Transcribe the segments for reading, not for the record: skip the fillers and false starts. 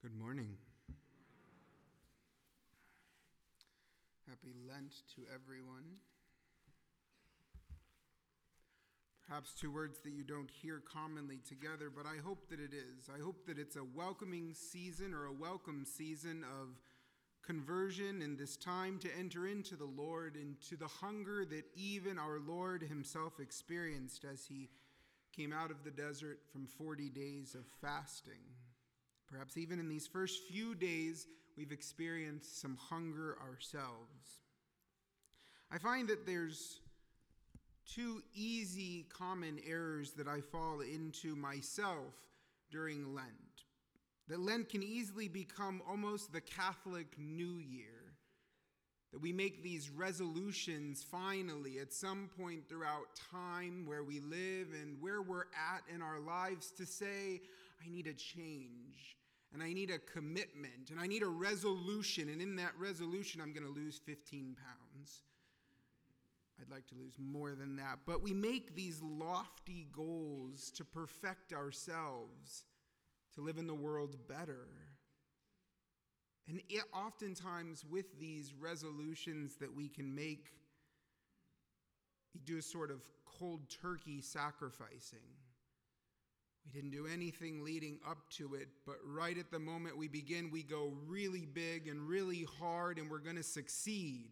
Good morning. Happy Lent to everyone. Perhaps two words that you don't hear commonly together, but I hope that it is. I hope that it's a welcoming season or a welcome season of conversion in this time to enter into the Lord, into the hunger that even our Lord himself experienced as he came out of the desert from 40 days of fasting. Perhaps even in these first few days, we've experienced some hunger ourselves. I find that there's two easy common errors that I fall into myself during Lent. That Lent can easily become almost the Catholic New Year. That we make these resolutions finally at some point throughout time where we live and where we're at in our lives to say, I need a change, and I need a commitment, and I need a resolution, and in that resolution, I'm going to lose 15 pounds. I'd like to lose more than that, but we make these lofty goals to perfect ourselves, to live in the world better. And oftentimes with these resolutions that we can make, we do a sort of cold turkey sacrificing. We didn't do anything leading up to it, but right at the moment we begin, we go really big and really hard, and we're going to succeed.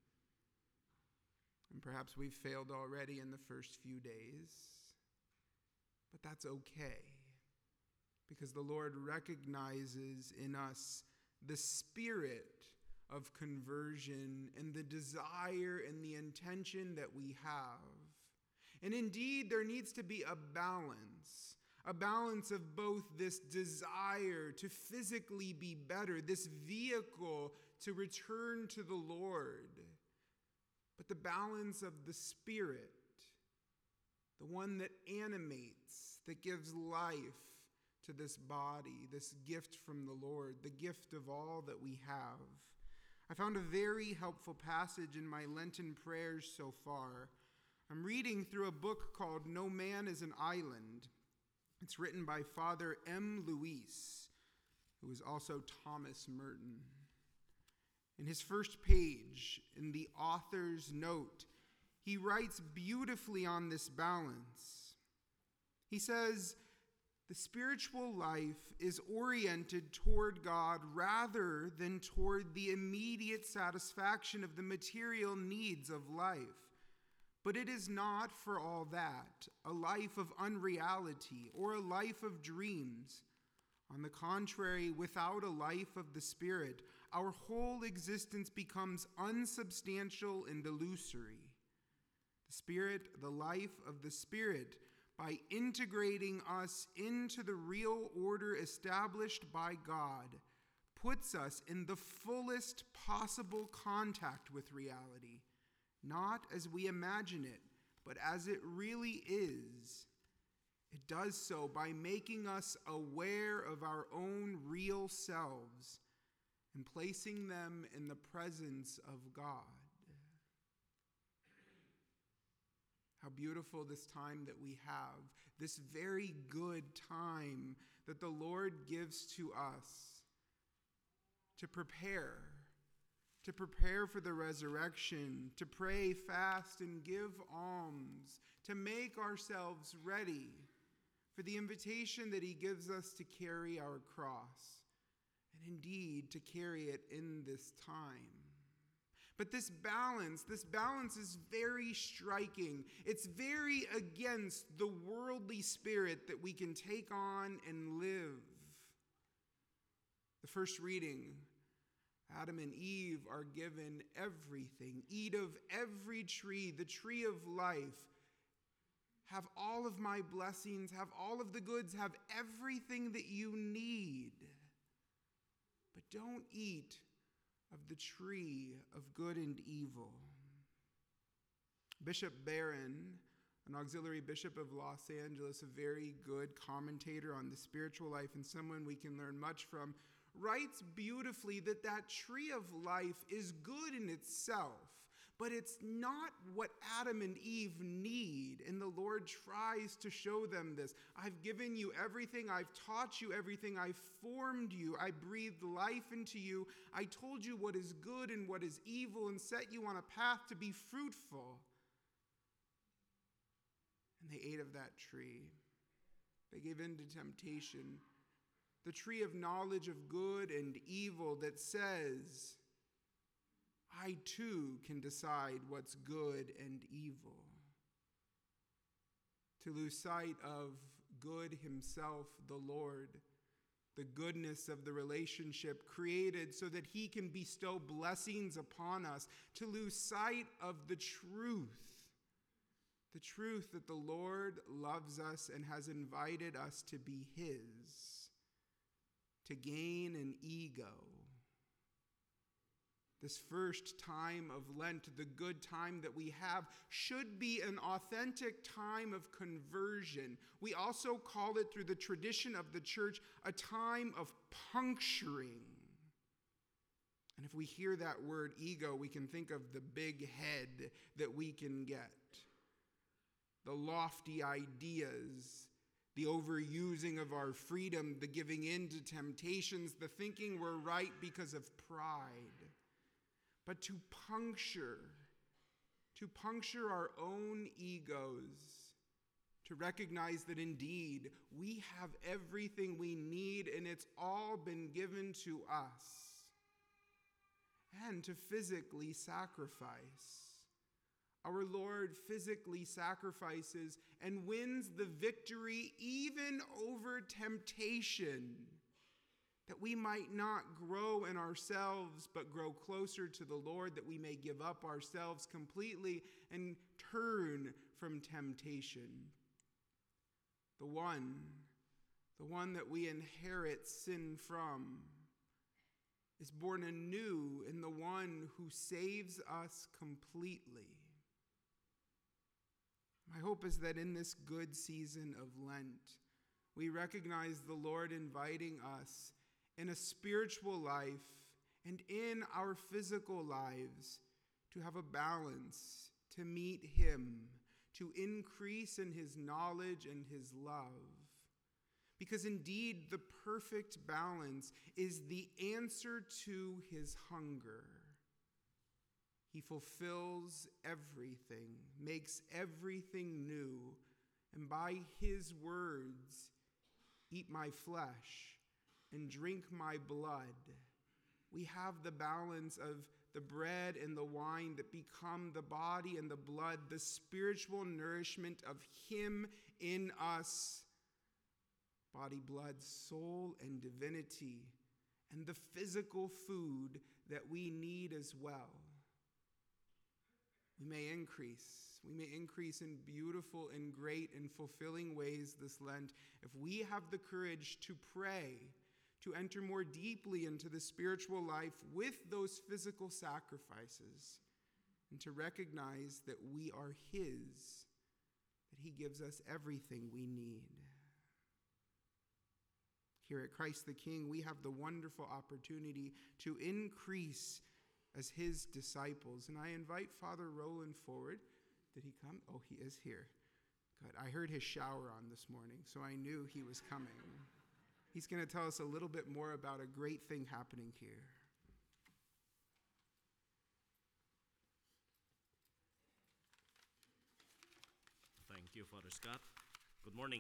And perhaps we've failed already in the first few days, but that's okay, because the Lord recognizes in us the spirit of conversion and the desire and the intention that we have. And indeed, there needs to be a balance of both this desire to physically be better, this vehicle to return to the Lord, but the balance of the Spirit, the one that animates, that gives life to this body, this gift from the Lord, the gift of all that we have. I found a very helpful passage in my Lenten prayers so far. I'm reading through a book called No Man is an Island. It's written by Father M. Luis, who is also Thomas Merton. In his first page, in the author's note, he writes beautifully on this balance. He says, the spiritual life is oriented toward God rather than toward the immediate satisfaction of the material needs of life. But it is not for all that a life of unreality or a life of dreams. On the contrary, without a life of the Spirit, our whole existence becomes unsubstantial and illusory. The Spirit, the life of the Spirit, by integrating us into the real order established by God, puts us in the fullest possible contact with reality, not as we imagine it, but as it really is. It does so by making us aware of our own real selves and placing them in the presence of God. How beautiful this time that we have, this very good time that the Lord gives to us to prepare for the resurrection, to pray, fast, and give alms, to make ourselves ready for the invitation that he gives us to carry our cross, and indeed to carry it in this time. But this balance is very striking. It's very against the worldly spirit that we can take on and live. The first reading, Adam and Eve are given everything. Eat of every tree, the tree of life. Have all of my blessings, have all of the goods, have everything that you need. But don't eat of the tree of good and evil. Bishop Barron, an auxiliary bishop of Los Angeles, a very good commentator on the spiritual life and someone we can learn much from, writes beautifully that tree of life is good in itself, but it's not what Adam and Eve need in the Lord Lord tries to show them this. I've given you everything. I've taught you everything. I've formed you. I breathed life into you. I told you what is good and what is evil and set you on a path to be fruitful. And they ate of that tree. They gave in to temptation. The tree of knowledge of good and evil that says, I too can decide what's good and evil. To lose sight of good himself, the Lord, the goodness of the relationship created so that he can bestow blessings upon us. To lose sight of the truth that the Lord loves us and has invited us to be his, to gain an ego. This first time of Lent, the good time that we have, should be an authentic time of conversion. We also call it, through the tradition of the church, a time of puncturing. And if we hear that word ego, we can think of the big head that we can get, the lofty ideas, the overusing of our freedom, the giving in to temptations, the thinking we're right because of pride. But to puncture our own egos, to recognize that indeed we have everything we need and it's all been given to us, and to physically sacrifice. Our Lord physically sacrifices and wins the victory even over temptation, that we might not grow in ourselves, but grow closer to the Lord, that we may give up ourselves completely and turn from temptation. The one that we inherit sin from, is born anew in the one who saves us completely. My hope is that in this good season of Lent, we recognize the Lord inviting us in a spiritual life and in our physical lives to have a balance, to meet him, to increase in his knowledge and his love. Because indeed, the perfect balance is the answer to his hunger. He fulfills everything, makes everything new, and by his words, eat my flesh and drink my blood. We have the balance of the bread and the wine that become the body and the blood, the spiritual nourishment of him in us, body, blood, soul, and divinity, and the physical food that we need as well. We may increase in beautiful and great and fulfilling ways this Lent if we have the courage to pray, to enter more deeply into the spiritual life with those physical sacrifices, and to recognize that we are his, that he gives us everything we need. Here at Christ the King, we have the wonderful opportunity to increase as his disciples. And I invite Father Roland forward. Did he come? Oh, he is here. Good. I heard his shower on this morning, so I knew he was coming. He's going to tell us a little bit more about a great thing happening here. Thank you, Father Scott. Good morning.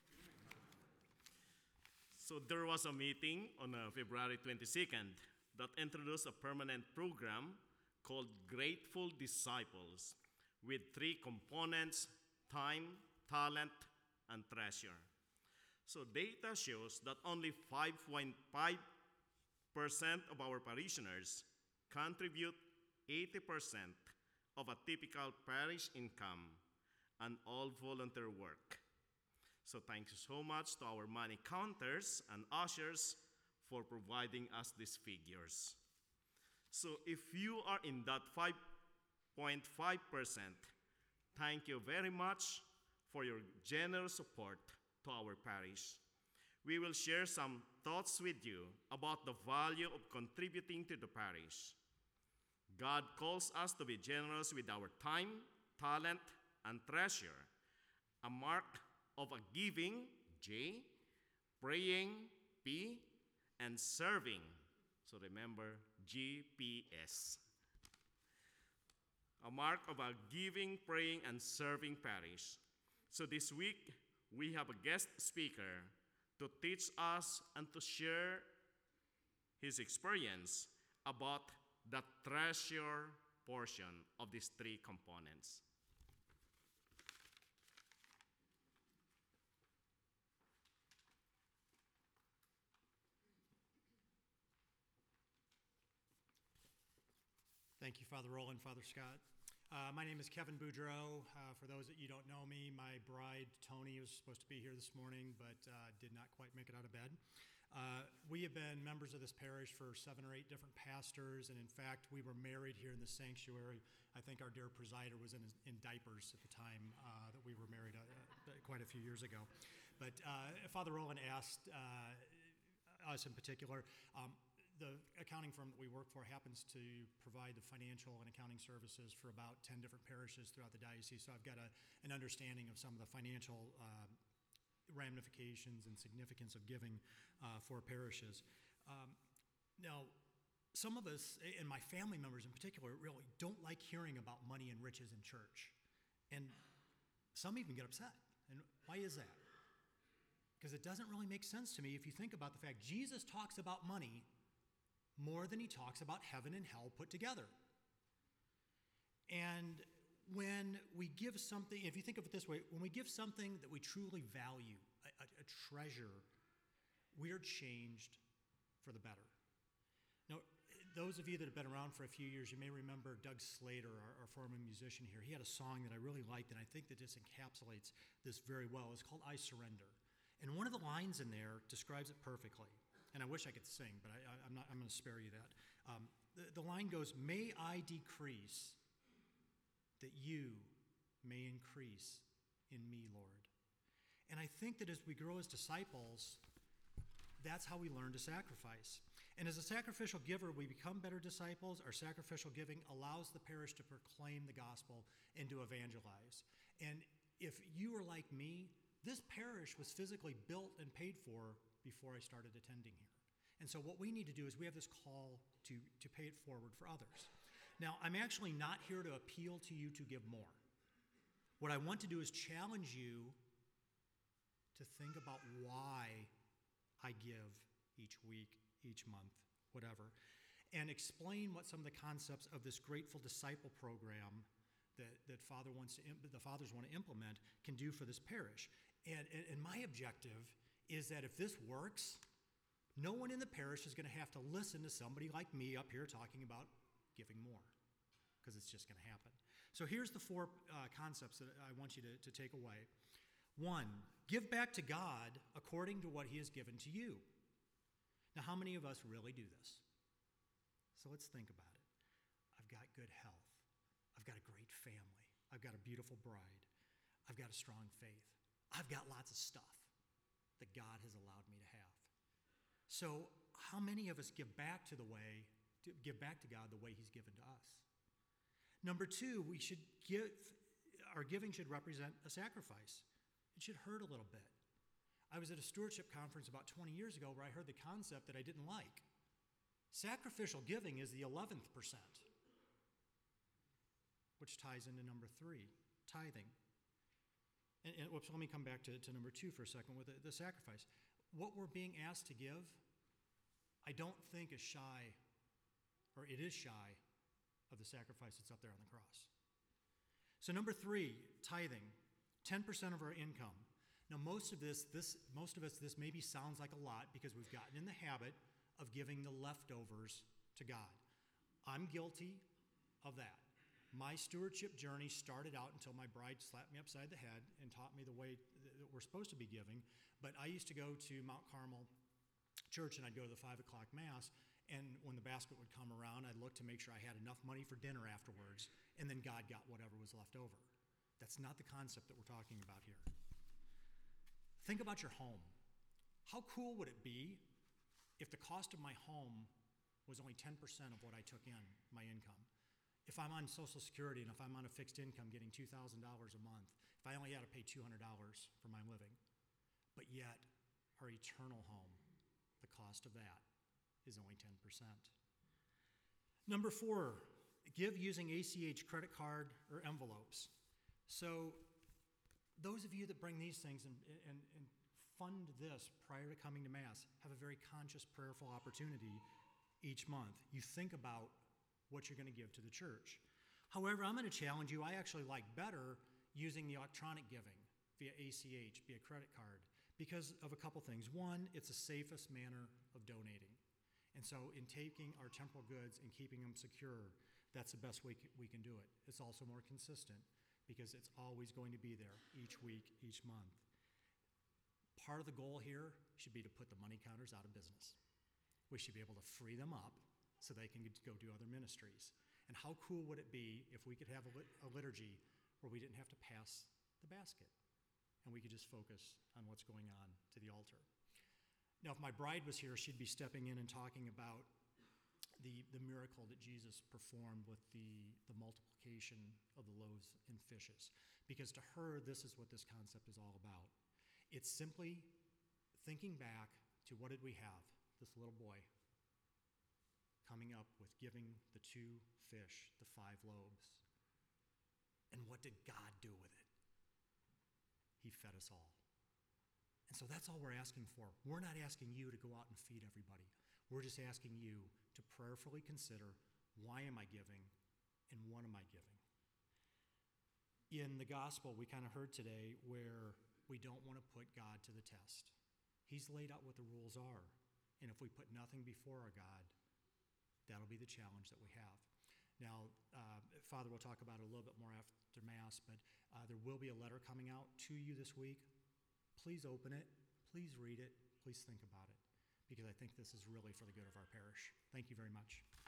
So there was a meeting on February 22nd that introduced a permanent program called Grateful Disciples with 3 components: time, talent, and treasure. So data shows that only 5.5% of our parishioners contribute 80% of a typical parish income, and all volunteer work. So thank you so much to our money counters and ushers for providing us these figures. So if you are in that 5.5%, thank you very much for your generous support to our parish. We will share some thoughts with you about the value of contributing to the parish. God calls us to be generous with our time, talent, and treasure, a mark of a giving, J, praying, P, and serving. So remember, GPS. A mark of a giving, praying, and serving parish. So this week, we have a guest speaker to teach us and to share his experience about the treasure portion of these three components. Thank you, Father Roland, Father Scott. My name is Kevin Boudreau. For those that you don't know me, my bride, Tony, was supposed to be here this morning, but did not quite make it out of bed. We have been members of this parish for 7 or 8 different pastors, and in fact, we were married here in the sanctuary. I think our dear presider was in diapers at the time that we were married quite a few years ago. But Father Roland asked us in particular, the accounting firm that we work for happens to provide the financial and accounting services for about 10 different parishes throughout the diocese, so I've got an understanding of some of the financial ramifications and significance of giving for parishes. Now, some of us, and my family members in particular, really don't like hearing about money and riches in church, and some even get upset. And why is that? Because it doesn't really make sense to me if you think about the fact Jesus talks about money more than he talks about heaven and hell put together. And when we give something, if you think of it this way, when we give something that we truly value, a treasure, we are changed for the better. Now, those of you that have been around for a few years, you may remember Doug Slater, our former musician here. He had a song that I really liked, and I think that this encapsulates this very well. It's called I Surrender. And one of the lines in there describes it perfectly. And I wish I could sing, but I'm going to spare you that. The line goes, "May I decrease, that you may increase in me, Lord." And I think that as we grow as disciples, that's how we learn to sacrifice. And as a sacrificial giver, we become better disciples. Our sacrificial giving allows the parish to proclaim the gospel and to evangelize. And if you are like me, this parish was physically built and paid for before I started attending here. And so what we need to do is we have this call to pay it forward for others. Now, I'm actually not here to appeal to you to give more. What I want to do is challenge you to think about why I give each week, each month, whatever, and explain what some of the concepts of this Grateful Disciple program that the fathers want to implement can do for this parish. And my objective is that if this works, no one in the parish is going to have to listen to somebody like me up here talking about giving more, because it's just going to happen. So here's the 4 concepts that I want you to take away. 1, give back to God according to what he has given to you. Now, how many of us really do this? So let's think about it. I've got good health. I've got a great family. I've got a beautiful bride. I've got a strong faith. I've got lots of stuff that God has allowed me to have. So how many of us give back to God the way he's given to us? Number 2, our giving should represent a sacrifice. It should hurt a little bit. I was at a stewardship conference about 20 years ago where I heard the concept that I didn't like. Sacrificial giving is the 11th percent, which ties into number 3, tithing. And let me come back to number 2 for a second with the sacrifice. What we're being asked to give, I don't think is shy, or it is shy, of the sacrifice that's up there on the cross. So number 3, tithing, 10% of our income. Now most of us, this maybe sounds like a lot because we've gotten in the habit of giving the leftovers to God. I'm guilty of that. My stewardship journey started out until my bride slapped me upside the head and taught me the way that we're supposed to be giving. But I used to go to Mount Carmel Church, and I'd go to the 5 o'clock Mass, and when the basket would come around, I'd look to make sure I had enough money for dinner afterwards, and then God got whatever was left over. That's not the concept that we're talking about here. Think about your home. How cool would it be if the cost of my home was only 10% of what I took in, my income? If I'm on Social Security and if I'm on a fixed income getting $2,000 a month, if if I only had to pay $200 for my living, but yet our eternal home, the cost of that is only 10%. Number 4, give using ACH credit card or envelopes. So those of you that bring these things and fund this prior to coming to Mass have a very conscious, prayerful opportunity each month. You think about what you're going to give to the church. However, I'm going to challenge you. I actually like better using the electronic giving via ACH, via credit card, because of a couple things. One, it's the safest manner of donating. And so in taking our temporal goods and keeping them secure, that's the best way we can do it. It's also more consistent because it's always going to be there each week, each month. Part of the goal here should be to put the money counters out of business. We should be able to free them up so they can go do other ministries. And how cool would it be if we could have a liturgy where we didn't have to pass the basket and we could just focus on what's going on to the altar. Now, if my bride was here, she'd be stepping in and talking about the miracle that Jesus performed with the multiplication of the loaves and fishes. Because to her, this is what this concept is all about. It's simply thinking back to what did we have? This little boy coming up with giving the 2 fish, the 5 loaves. And what did God do with it? He fed us all. And so that's all we're asking for. We're not asking you to go out and feed everybody. We're just asking you to prayerfully consider, why am I giving and what am I giving? In the gospel, we kind of heard today where we don't want to put God to the test. He's laid out what the rules are. And if we put nothing before our God, that'll be the challenge that we have. Now, Father will talk about it a little bit more after Mass, but there will be a letter coming out to you this week. Please open it. Please read it. Please think about it, because I think this is really for the good of our parish. Thank you very much.